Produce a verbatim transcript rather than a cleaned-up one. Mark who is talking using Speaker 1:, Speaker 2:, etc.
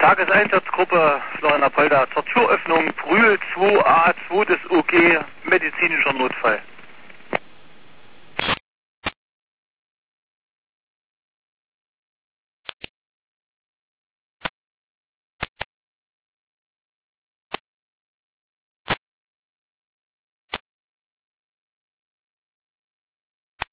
Speaker 1: Tageseinsatzgruppe Floriana Polder zur Türöffnung Brühl zwei A zwei des O G medizinischer Notfall.